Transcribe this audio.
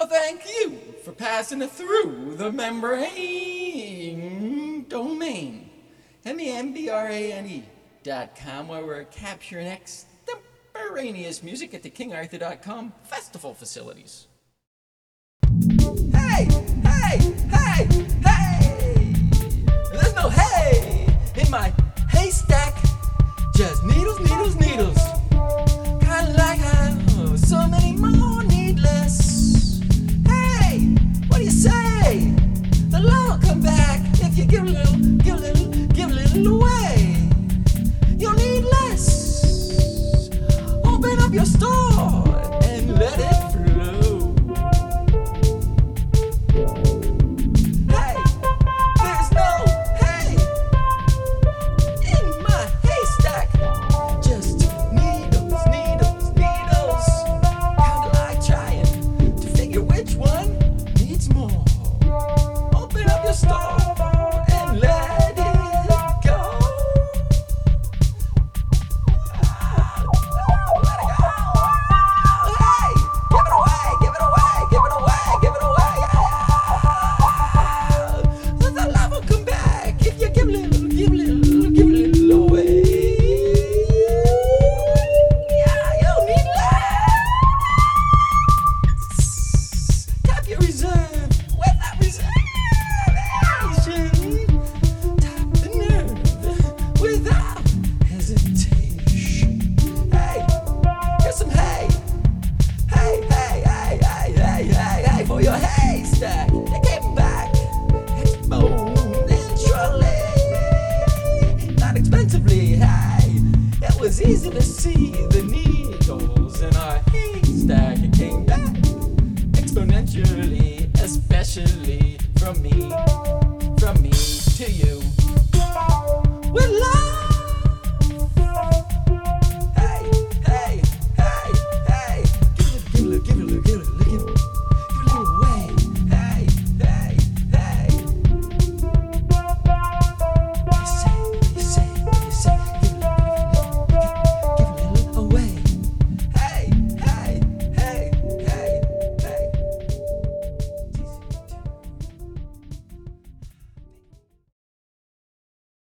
Thank you for passing it through the membrane domain. MEMBRANE.com, where we're capturing extemporaneous music at the KingArthur.com festival facilities. Hey, hey, hey, hey! There's no hay in my haystack, just needles, needles, needles. Kinda like how so many more needless. Hey, what do you say? The law will come back if you give a little, give a little, give a little away. You'll need less. Open up your store and let it flow. Hey, there's no hay in my haystack. Just needles, needles, needles. Kinda like trying to figure which one needs more. Open up your store and let it go. Let it go. Hey, give it away, give it away, give it away, give it away. The love will come back if you give a little, give a little, give a little away. Yeah, you'll need less. Tap your reserve with that reservation. Tap the nerve without hesitation. Hey, here's some hay. Hey, hey, hey, hey, hey, hey, hey, for your haystack. You came back exponentially, not expensively. Hey, it was easy to see the needles in our haystack. It came back exponentially, especially from me to you. With love.